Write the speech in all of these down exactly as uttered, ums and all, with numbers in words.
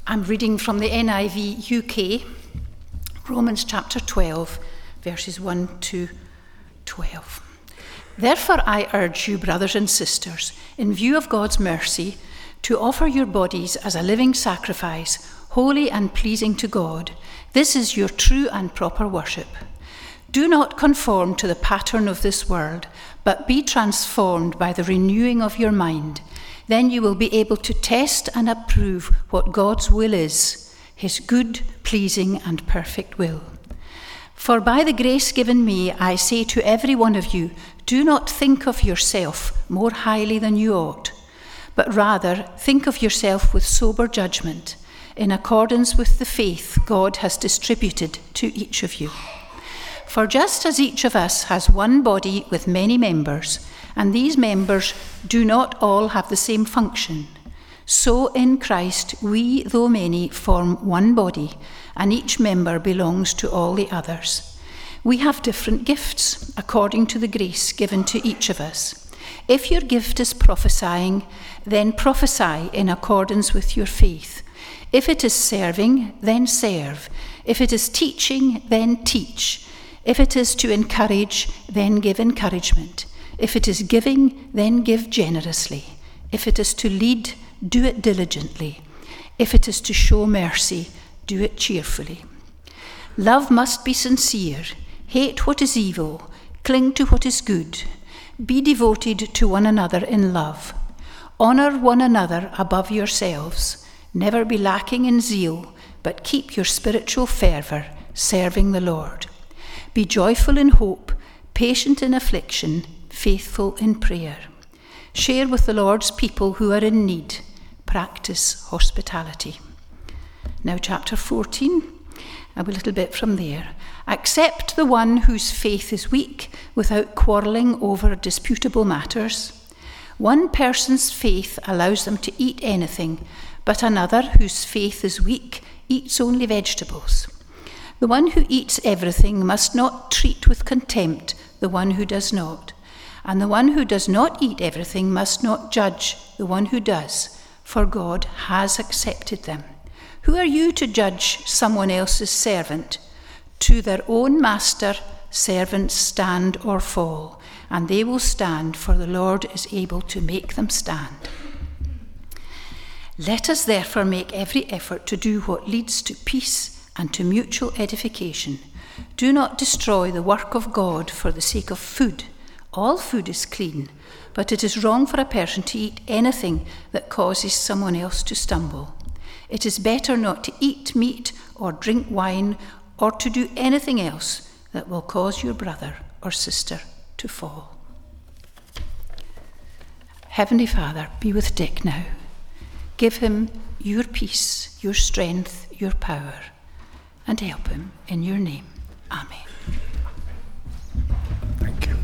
I'm reading from the N I V U K, Romans chapter twelve, verses one to twelve. Therefore I urge you, brothers and sisters, in view of God's mercy, to offer your bodies as a living sacrifice, holy and pleasing to God. This is your true and proper worship. Do not conform to the pattern of this world, but be transformed by the renewing of your mind. Then you will be able to test and approve what God's will is, his good, pleasing, and perfect will. For by the grace given me, I say to every one of you, do not think of yourself more highly than you ought, but rather think of yourself with sober judgment, in accordance with the faith God has distributed to each of you. For just as each of us has one body with many members, and these members do not all have the same function, so in Christ we, though many, form one body, and each member belongs to all the others. We have different gifts according to the grace given to each of us. If your gift is prophesying, then prophesy in accordance with your faith. If it is serving, then serve. If it is teaching, then teach. If it is to encourage, then give encouragement. If it is giving, then give generously. If it is to lead, do it diligently. If it is to show mercy, do it cheerfully. Love must be sincere. Hate what is evil. Cling to what is good. Be devoted to one another in love. Honour one another above yourselves. Never be lacking in zeal, but keep your spiritual fervour, serving the Lord. Be joyful in hope, patient in affliction, faithful in prayer. Share with the Lord's people who are in need. Practice hospitality. Now chapter fourteen, a little bit from there. Accept the one whose faith is weak without quarrelling over disputable matters. One person's faith allows them to eat anything, but another whose faith is weak eats only vegetables. The one who eats everything must not treat with contempt the one who does not. And the one who does not eat everything must not judge the one who does, for God has accepted them. Who are you to judge someone else's servant? To their own master, servants stand or fall, and they will stand, for the Lord is able to make them stand. Let us therefore make every effort to do what leads to peace and to mutual edification. Do not destroy the work of God for the sake of food. All food is clean, but it is wrong for a person to eat anything that causes someone else to stumble. It is better not to eat meat or drink wine or to do anything else that will cause your brother or sister to fall. Heavenly Father, be with Dick now. Give him your peace, your strength, your power, and help him in your name. Amen. Thank you.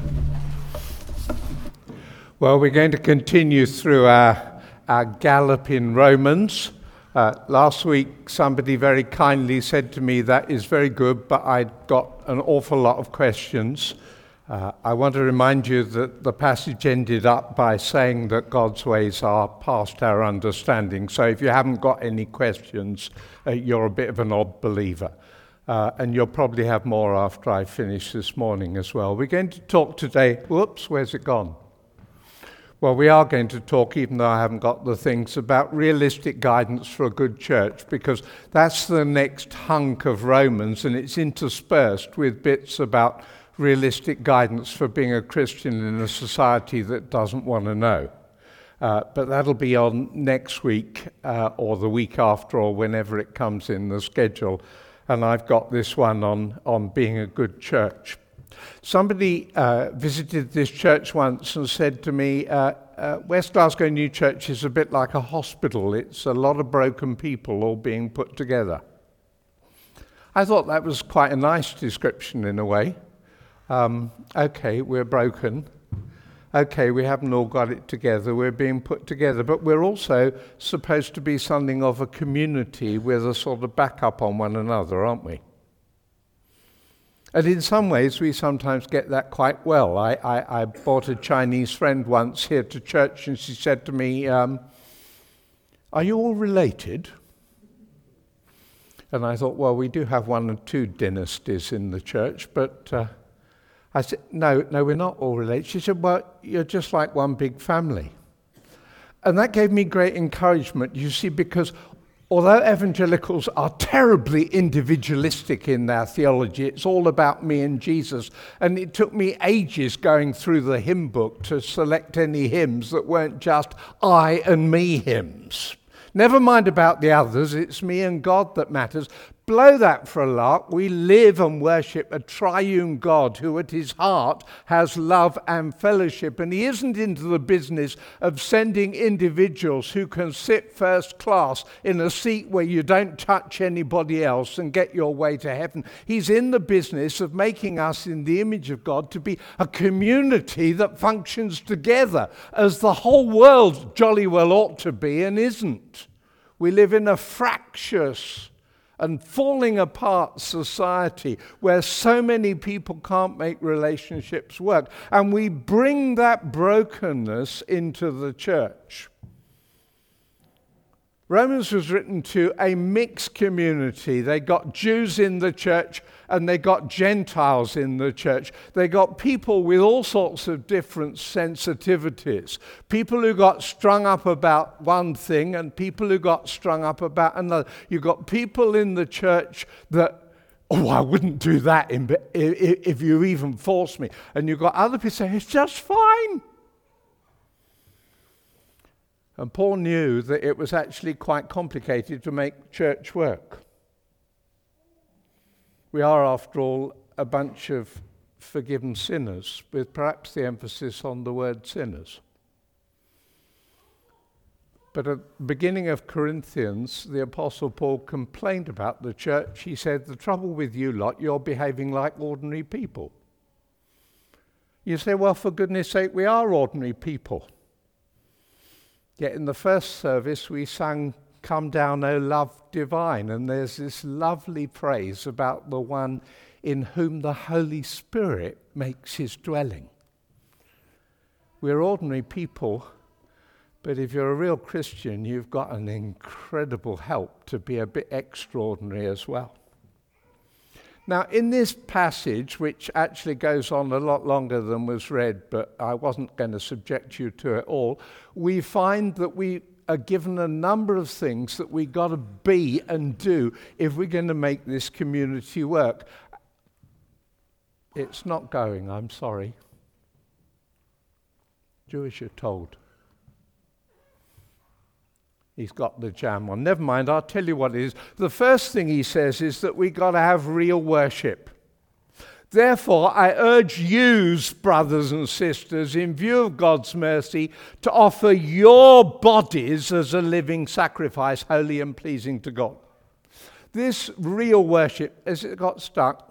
Well, we're going to continue through our, our gallop in Romans. Uh, last week, somebody very kindly said to me, that is very good, but I'd got an awful lot of questions. Uh, I want to remind you that the passage ended up by saying that God's ways are past our understanding. So if you haven't got any questions, uh, you're a bit of an odd believer. Uh, and you'll probably have more after I finish this morning as well. We're going to talk today, whoops, where's it gone? Well, we are going to talk, even though I haven't got the things, about realistic guidance for a good church, because that's the next hunk of Romans, and it's interspersed with bits about realistic guidance for being a Christian in a society that doesn't want to know. Uh, but that'll be on next week, uh, or the week after, or whenever it comes in the schedule. And I've got this one on, on being a good church. Somebody uh, visited this church once and said to me, uh, uh, West Glasgow New Church is a bit like a hospital. It's a lot of broken people all being put together. I thought that was quite a nice description in a way. Um, okay, we're broken. Okay, we haven't all got it together. We're being put together. But we're also supposed to be something of a community with a sort of backup on one another, aren't we? And in some ways, we sometimes get that quite well. I, I, I brought a Chinese friend once here to church, and she said to me, um, are you all related? And I thought, well, we do have one or two dynasties in the church, but uh, I said, no, no, we're not all related. She said, well, you're just like one big family. And that gave me great encouragement, you see, because although evangelicals are terribly individualistic in their theology, it's all about me and Jesus. And it took me ages going through the hymn book to select any hymns that weren't just I and me hymns. Never mind about the others, it's me and God that matters. Blow that for a lark. We live and worship a triune God who at his heart has love and fellowship. And he isn't into the business of sending individuals who can sit first class in a seat where you don't touch anybody else and get your way to heaven. He's in the business of making us in the image of God to be a community that functions together as the whole world jolly well ought to be and isn't. We live in a fractious and falling apart society where so many people can't make relationships work. And we bring that brokenness into the church. Romans was written to a mixed community. They got Jews in the church and they got Gentiles in the church. They got people with all sorts of different sensitivities. People who got strung up about one thing and people who got strung up about another. You got people in the church that, oh, I wouldn't do that if you even forced me. And you've got other people saying, it's just fine. And Paul knew that it was actually quite complicated to make church work. We are, after all, a bunch of forgiven sinners, with perhaps the emphasis on the word sinners. But at the beginning of Corinthians, the Apostle Paul complained about the church. He said, the trouble with you lot, you're behaving like ordinary people. You say, well, for goodness sake, we are ordinary people. Yet in the first service we sang, Come Down, O Love Divine, and there's this lovely phrase about the one in whom the Holy Spirit makes his dwelling. We're ordinary people, but if you're a real Christian, you've got an incredible help to be a bit extraordinary as well. Now, in this passage, which actually goes on a lot longer than was read, but I wasn't going to subject you to it all, we find that we are given a number of things that we got to be and do if we're going to make this community work. It's not going, I'm sorry. Jewish, you're told. He's got the jam on. Never mind, I'll tell you what it is. The first thing he says is that we've got to have real worship. Therefore, I urge you, brothers and sisters, in view of God's mercy, to offer your bodies as a living sacrifice, holy and pleasing to God. This real worship, has it got stuck?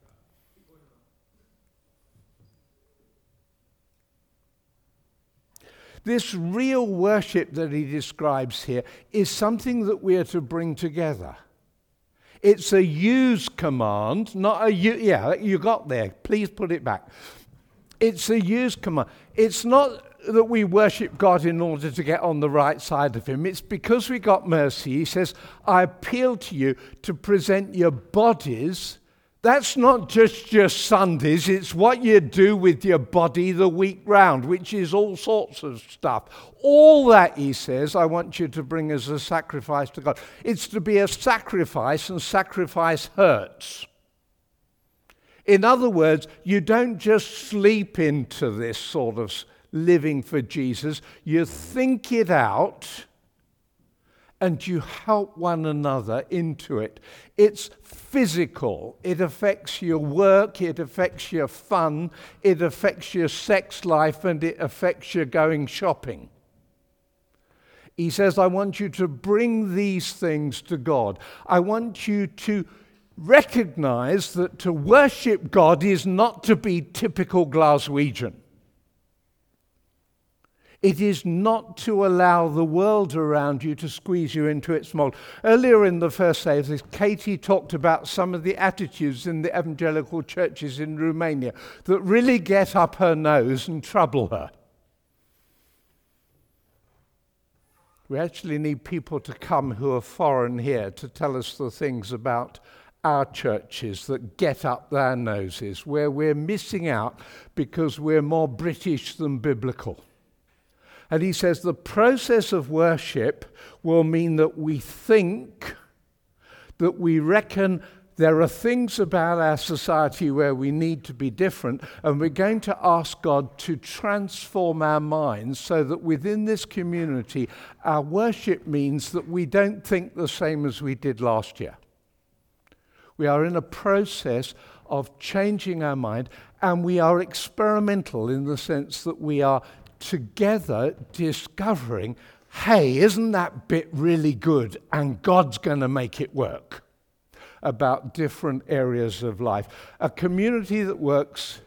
This real worship that he describes here is something that we are to bring together. It's a use command, not a you. Yeah, you got there. Please put it back. It's a use command. It's not that we worship God in order to get on the right side of him. It's because we got mercy. He says, I appeal to you to present your bodies. That's not just your Sundays, it's what you do with your body the week round, which is all sorts of stuff. All that, he says, I want you to bring as a sacrifice to God. It's to be a sacrifice, and sacrifice hurts. In other words, you don't just sleep into this sort of living for Jesus, you think it out, and you help one another into it. It's physical. It affects your work, it affects your fun, it affects your sex life, and it affects your going shopping. He says, I want you to bring these things to God. I want you to recognize that to worship God is not to be typical Glaswegian. It is not to allow the world around you to squeeze you into its mold. Earlier in the first service, Katie talked about some of the attitudes in the evangelical churches in Romania that really get up her nose and trouble her. We actually need people to come who are foreign here to tell us the things about our churches that get up their noses, where we're missing out because we're more British than biblical. And he says the process of worship will mean that we think, that we reckon there are things about our society where we need to be different, and we're going to ask God to transform our minds so that within this community, our worship means that we don't think the same as we did last year. We are in a process of changing our mind, and we are experimental in the sense that we are together discovering, hey, isn't that bit really good, and God's going to make it work, about different areas of life. A community that works.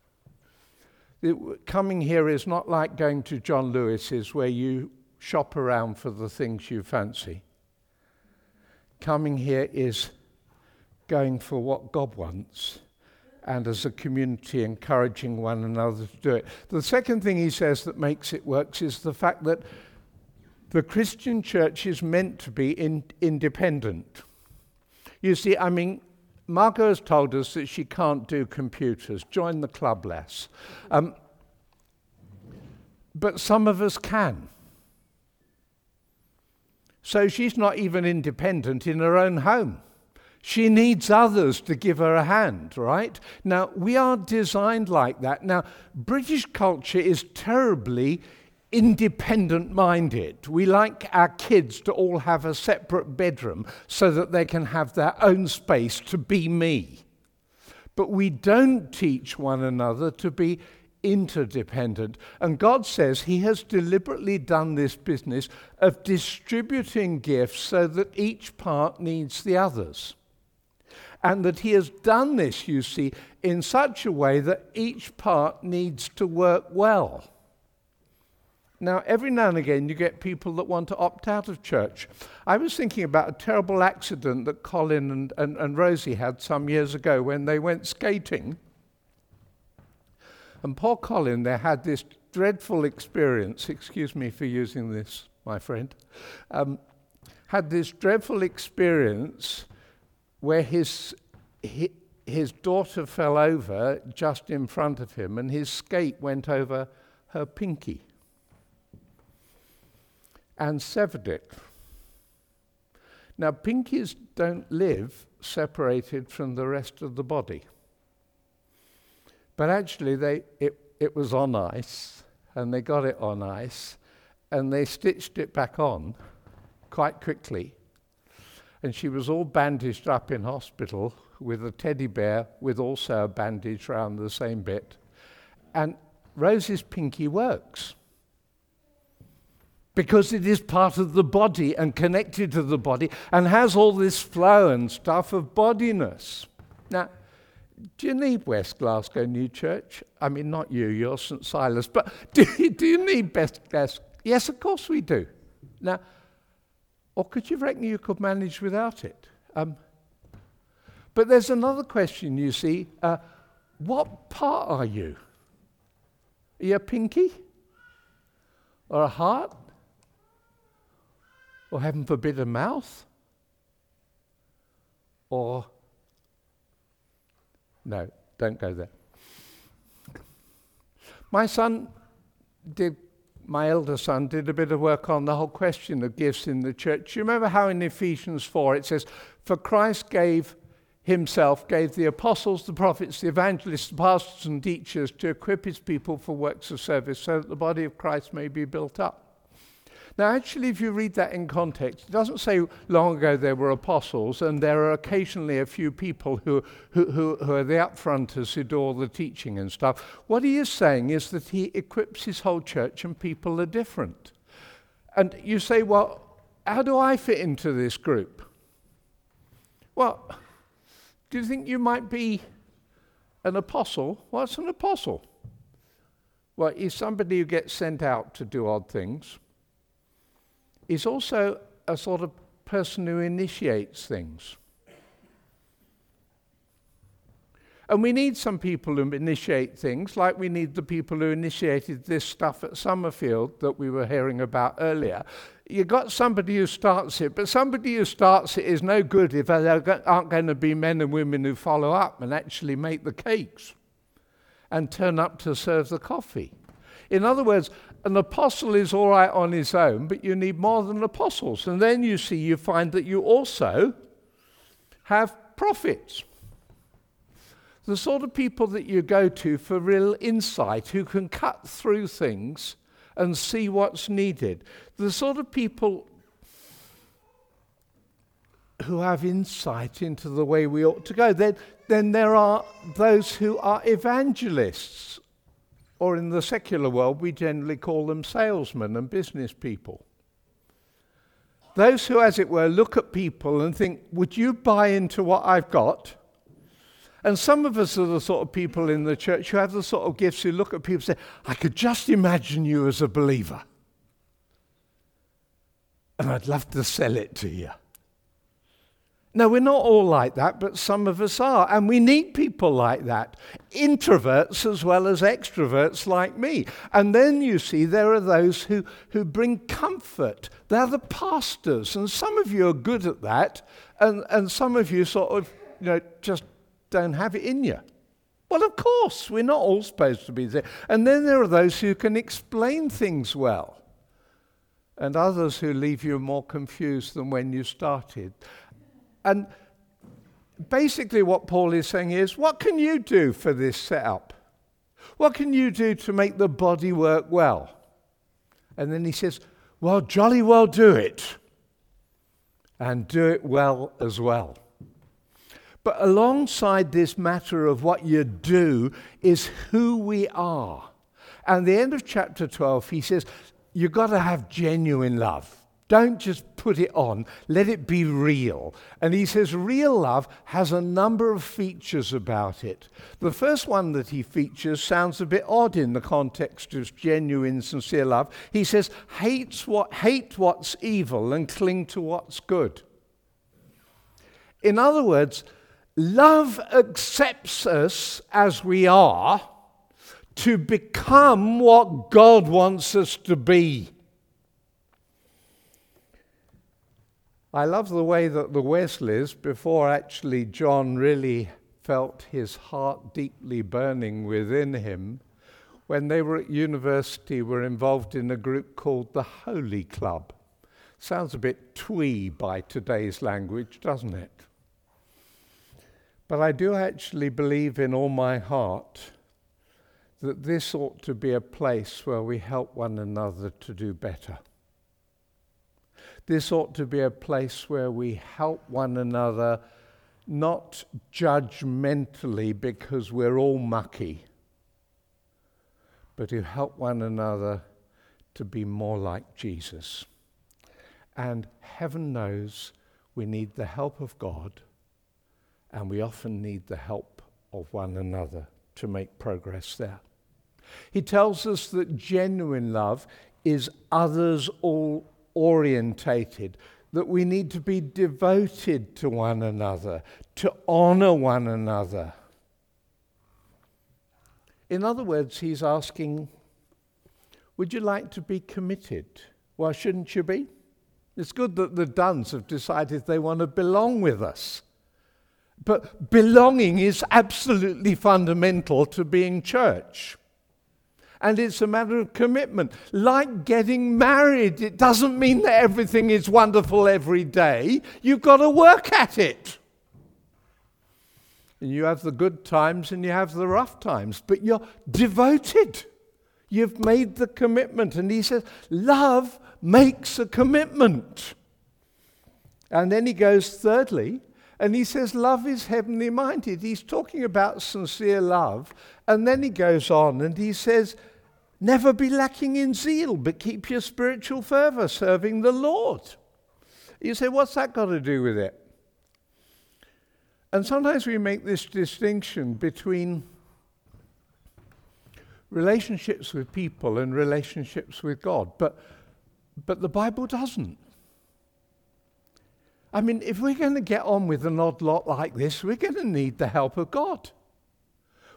It, coming here is not like going to John Lewis's where you shop around for the things you fancy. Coming here is going for what God wants, and as a community encouraging one another to do it. The second thing he says that makes it work is the fact that the Christian church is meant to be in, independent. You see, I mean, Margot has told us that she can't do computers. Join the club, lass. Um, but some of us can. So she's not even independent in her own home. She needs others to give her a hand, right? Now, we are designed like that. Now, British culture is terribly independent-minded. We like our kids to all have a separate bedroom so that they can have their own space to be me. But we don't teach one another to be interdependent. And God says he has deliberately done this business of distributing gifts so that each part needs the others. And that he has done this, you see, in such a way that each part needs to work well. Now, every now and again, you get people that want to opt out of church. I was thinking about a terrible accident that Colin and, and, and Rosie had some years ago when they went skating. And poor Colin, they had this dreadful experience, excuse me for using this, my friend, um, had this dreadful experience where his, his, his daughter fell over just in front of him and his skate went over her pinky and severed it. Now, pinkies don't live separated from the rest of the body. But actually, they it, it was on ice, and they got it on ice, and they stitched it back on quite quickly. And she was all bandaged up in hospital with a teddy bear with also a bandage around the same bit. And Rosie's pinky works, because it is part of the body and connected to the body and has all this flow and stuff of bodiness. Now, do you need West Glasgow New Church? I mean, not you, you're Saint Silas, but do you, do you need West Glasgow? Yes, of course we do. Now, or could you reckon you could manage without it? Um, but there's another question, you see. Uh, what part are you? Are you a pinky? Or a heart? Or heaven forbid a mouth? Or, no, don't go there. My son did, my elder son did a bit of work on the whole question of gifts in the church. You remember how in Ephesians four it says, for Christ gave himself, gave the apostles, the prophets, the evangelists, the pastors and teachers to equip his people for works of service so that the body of Christ may be built up. Now, actually, if you read that in context, it doesn't say long ago there were apostles, and there are occasionally a few people who, who, who, who are the upfronters who do all the teaching and stuff. What he is saying is that he equips his whole church and people are different. And you say, well, how do I fit into this group? Well, do you think you might be an apostle? What's an apostle? Well, he's somebody who gets sent out to do odd things. He's also a sort of person who initiates things. And we need some people who initiate things, like we need the people who initiated this stuff at Summerfield that we were hearing about earlier. You've got somebody who starts it, but somebody who starts it is no good if there aren't going to be men and women who follow up and actually make the cakes and turn up to serve the coffee. In other words, an apostle is all right on his own, but you need more than apostles. And then you see, you find that you also have prophets. The sort of people that you go to for real insight, who can cut through things and see what's needed. The sort of people who have insight into the way we ought to go. Then, then there are those who are evangelists, or in the secular world, we generally call them salesmen and business people. Those who, as it were, look at people and think, would you buy into what I've got? And some of us are the sort of people in the church who have the sort of gifts who look at people and say, I could just imagine you as a believer. And I'd love to sell it to you. No, we're not all like that, but some of us are. And we need people like that. Introverts as well as extroverts like me. And then you see there are those who, who bring comfort. They're the pastors. And some of you are good at that. And, and some of you sort of, you know, just don't have it in you. Well, of course, we're not all supposed to be there. And then there are those who can explain things well. And others who leave you more confused than when you started. And basically what Paul is saying is, what can you do for this setup? What can you do to make the body work well? And then he says, well, jolly well do it. And do it well as well. But alongside this matter of what you do is who we are. And at the end of chapter twelve, he says, you've got to have genuine love. Don't just put it on. Let it be real. And he says real love has a number of features about it. The first one that he features sounds a bit odd in the context of genuine, sincere love. He says, hates what, hate what's evil and cling to what's good. In other words, love accepts us as we are to become what God wants us to be. I love the way that the Wesleys, before actually John really felt his heart deeply burning within him, when they were at university, were involved in a group called the Holy Club. Sounds a bit twee by today's language, doesn't it? But I do actually believe in all my heart that this ought to be a place where we help one another to do better. This ought to be a place where we help one another, not judgmentally because we're all mucky, but to help one another to be more like Jesus. And heaven knows we need the help of God, and we often need the help of one another to make progress there. He tells us that genuine love is others all orientated, that we need to be devoted to one another, to honor one another. In other words, he's asking, would you like to be committed? Well, shouldn't you be? It's good that the Duns have decided they want to belong with us. But belonging is absolutely fundamental to being church. And it's a matter of commitment. Like getting married, it doesn't mean that everything is wonderful every day. You've got to work at it. And you have the good times and you have the rough times, but you're devoted. You've made the commitment. And he says, love makes a commitment. And then he goes thirdly, and he says, love is heavenly minded. He's talking about sincere love. And then he goes on and he says, never be lacking in zeal, but keep your spiritual fervor serving the Lord. You say, what's that got to do with it? And sometimes we make this distinction between relationships with people and relationships with God, but, but the Bible doesn't. I mean, if we're going to get on with an odd lot like this, we're going to need the help of God.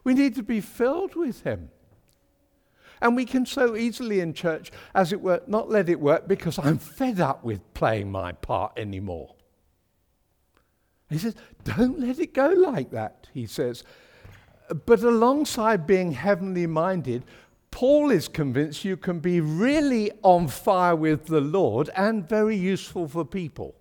We need to be filled with him. And we can so easily in church, as it were, not let it work because I'm fed up with playing my part anymore. He says, don't let it go like that, he says. But alongside being heavenly minded, Paul is convinced you can be really on fire with the Lord and very useful for people.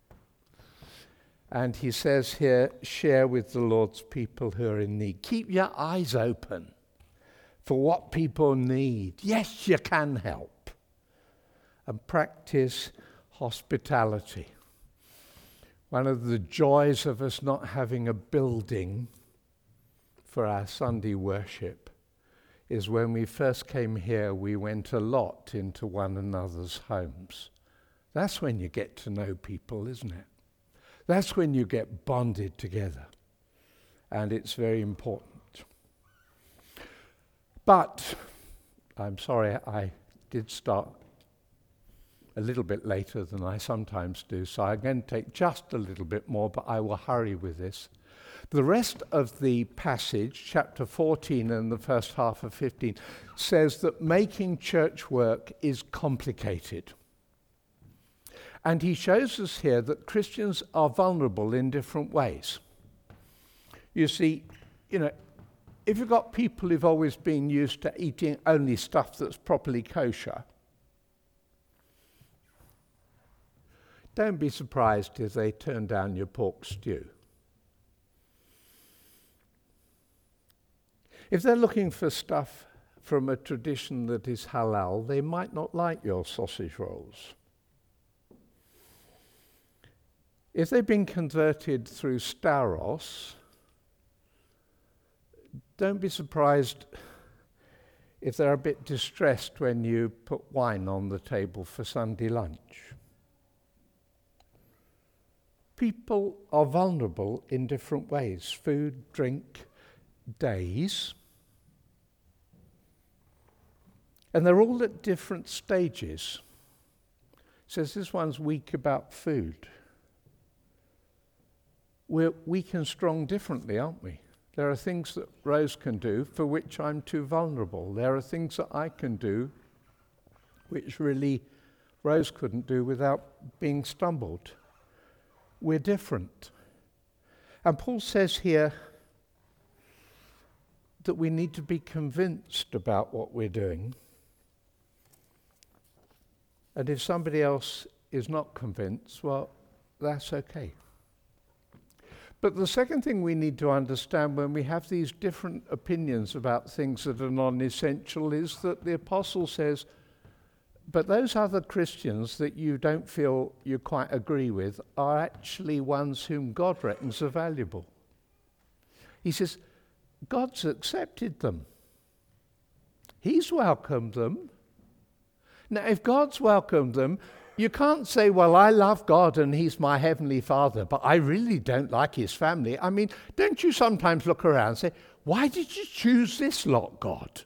And he says here, share with the Lord's people who are in need. Keep your eyes open for what people need. Yes, you can help. And practice hospitality. One of the joys of us not having a building for our Sunday worship is when we first came here, we went a lot into one another's homes. That's when you get to know people, isn't it? That's when you get bonded together. And it's very important. But, I'm sorry, I did start a little bit later than I sometimes do, so I'm going to take just a little bit more, but I will hurry with this. The rest of the passage, chapter fourteen and the first half of fifteen, says that making church work is complicated. And he shows us here that Christians are vulnerable in different ways. You see, you know, if you've got people who've always been used to eating only stuff that's properly kosher, don't be surprised if they turn down your pork stew. If they're looking for stuff from a tradition that is halal, they might not like your sausage rolls. If they've been converted through Stauros, don't be surprised if they're a bit distressed when you put wine on the table for Sunday lunch. People are vulnerable in different ways. Food, drink, days. And they're all at different stages. It says this one's weak about food. We're weak and strong differently, aren't we? There are things that Rose can do for which I'm too vulnerable. There are things that I can do which really Rose couldn't do without being stumbled. We're different. And Paul says here that we need to be convinced about what we're doing. And if somebody else is not convinced, well, that's okay. But the second thing we need to understand when we have these different opinions about things that are non-essential is that the apostle says, but those other Christians that you don't feel you quite agree with are actually ones whom God reckons are valuable. He says, God's accepted them. He's welcomed them. Now, if God's welcomed them, you can't say, well, I love God and he's my heavenly Father, but I really don't like his family. I mean, don't you sometimes look around and say, why did you choose this lot, God?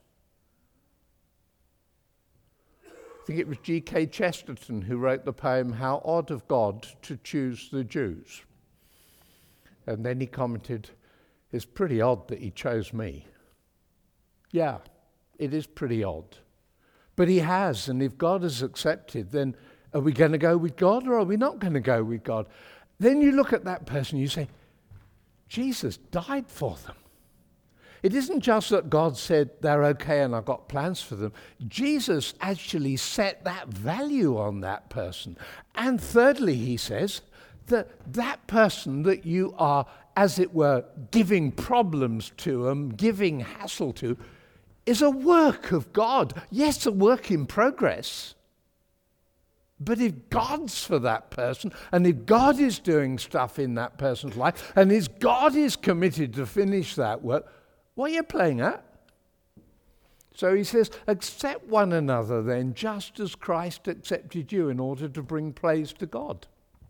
I think it was G K Chesterton who wrote the poem, How Odd of God to Choose the Jews. And then he commented, it's pretty odd that he chose me. Yeah, it is pretty odd. But he has, and if God has accepted, then are we going to go with God or are we not going to go with God? Then you look at that person and you say, Jesus died for them. It isn't just that God said they're okay and I've got plans for them. Jesus actually set that value on that person. And thirdly, he says, that that person that you are, as it were, giving problems to and giving hassle to, is a work of God. Yes, a work in progress. But if God's for that person, and if God is doing stuff in that person's life, and if God is committed to finish that work, what are you playing at? So he says, accept one another then, just as Christ accepted you in order to bring praise to God.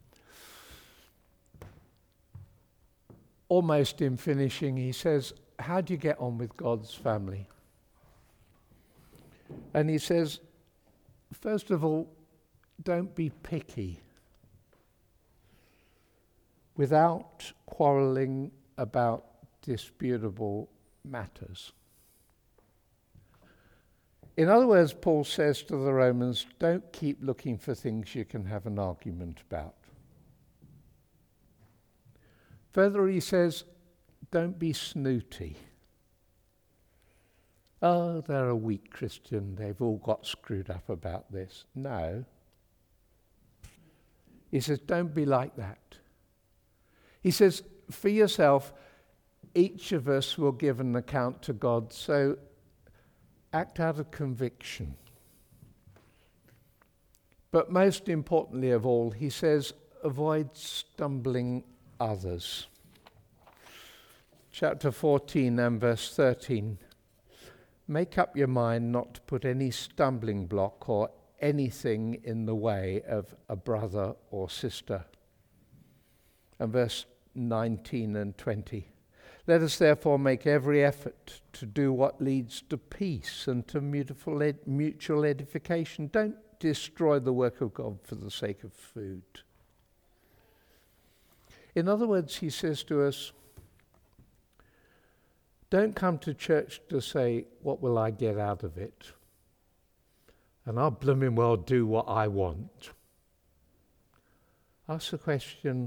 Almost in finishing, he says, how do you get on with God's family? And he says, first of all, don't be picky. Without quarrelling about disputable matters. In other words, Paul says to the Romans, don't keep looking for things you can have an argument about. Further, he says, don't be snooty. Oh, they're a weak Christian, they've all got screwed up about this. No. He says, don't be like that. He says, for yourself, each of us will give an account to God, so act out of conviction. But most importantly of all, he says, avoid stumbling others. Chapter fourteen and verse thirteen. Make up your mind not to put any stumbling block or anything in the way of a brother or sister. And verse nineteen and twenty. Let us therefore make every effort to do what leads to peace and to mutual edification. Don't destroy the work of God for the sake of food. In other words, he says to us, don't come to church to say, what will I get out of it? And I'll blooming well do what I want. Ask the question,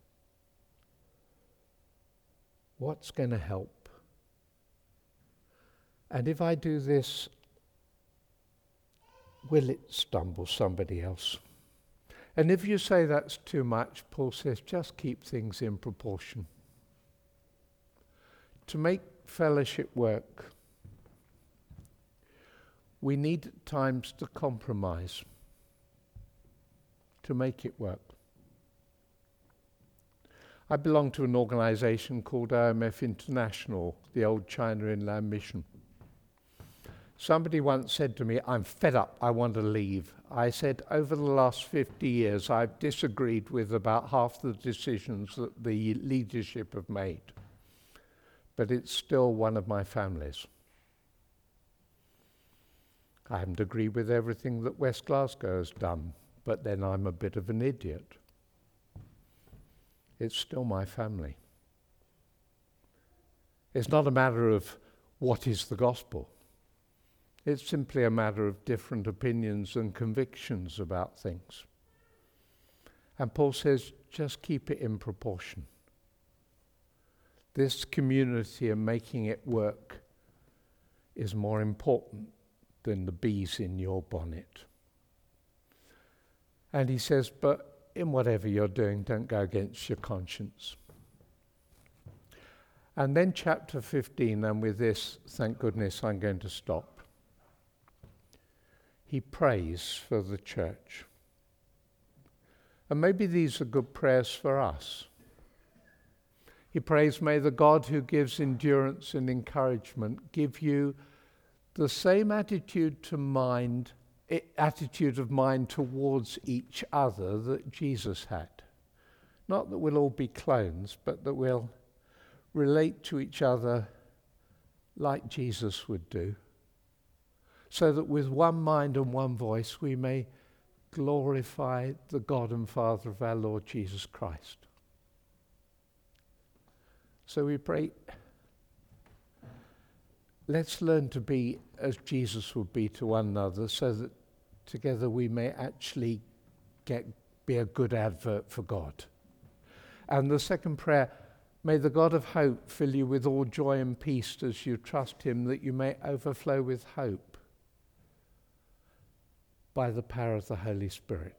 what's going to help? And if I do this, will it stumble somebody else? And if you say that's too much, Paul says, just keep things in proportion. To make fellowship work, we need at times to compromise to make it work. I belong to an organisation called O M F International, the old China Inland Mission. Somebody once said to me, I'm fed up, I want to leave. I said, over the last fifty years, I've disagreed with about half the decisions that the leadership have made. But it's still one of my families. I haven't agreed with everything that West Glasgow has done, but then I'm a bit of an idiot. It's still my family. It's not a matter of what is the gospel. It's simply a matter of different opinions and convictions about things. And Paul says, just keep it in proportion. This community and making it work is more important than the bees in your bonnet. And he says, but in whatever you're doing, don't go against your conscience. And then chapter fifteen, and with this, thank goodness, I'm going to stop. He prays for the church. And maybe these are good prayers for us. He prays, may the God who gives endurance and encouragement give you the same attitude to mind, attitude of mind towards each other that Jesus had. Not that we'll all be clones, but that we'll relate to each other like Jesus would do, so that with one mind and one voice we may glorify the God and Father of our Lord Jesus Christ. So we pray, let's learn to be as Jesus would be to one another, so that together we may actually get be a good advert for God. And the second prayer, may the God of hope fill you with all joy and peace as you trust him, that you may overflow with hope by the power of the Holy Spirit.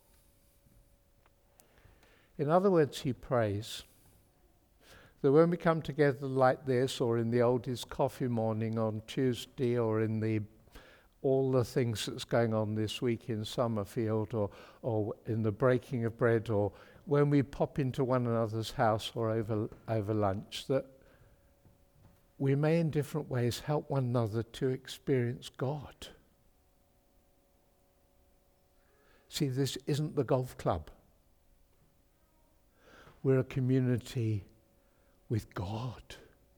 In other words, he prays that when we come together like this, or in the oldest coffee morning on Tuesday, or in the all the things that's going on this week in Summerfield, or or in the breaking of bread, or when we pop into one another's house or over over lunch, that we may in different ways help one another to experience God. See, this isn't the golf club. We're a community with God.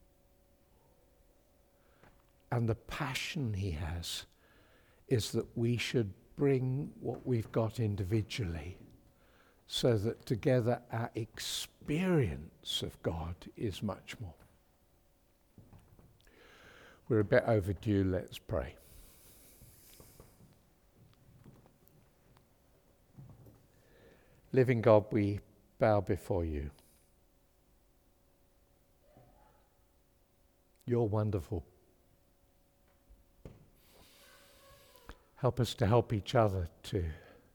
And the passion he has is that we should bring what we've got individually, so that together our experience of God is much more. We're a bit overdue. Let's pray. Living God, we bow before you. You're wonderful. Help us to help each other to,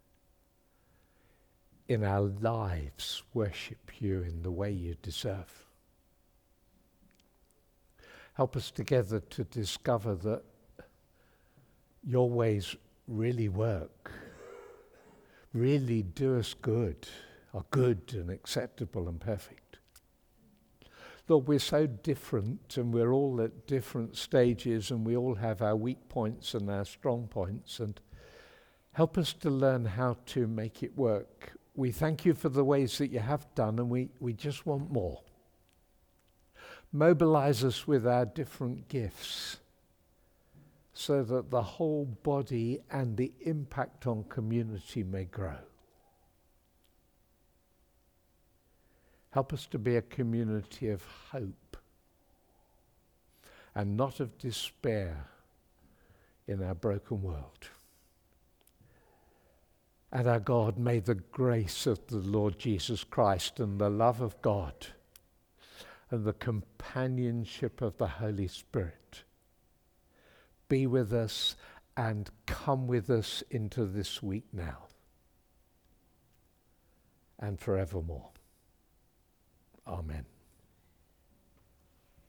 in our lives, worship you in the way you deserve. Help us together to discover that your ways really work, really do us good, are good and acceptable and perfect. Lord, we're so different and we're all at different stages and we all have our weak points and our strong points, and help us to learn how to make it work. We thank you for the ways that you have done, and we, we just want more. Mobilize us with our different gifts so that the whole body and the impact on community may grow. Help us to be a community of hope and not of despair in our broken world. And our God, may the grace of the Lord Jesus Christ and the love of God and the companionship of the Holy Spirit be with us and come with us into this week now and forevermore. Amen.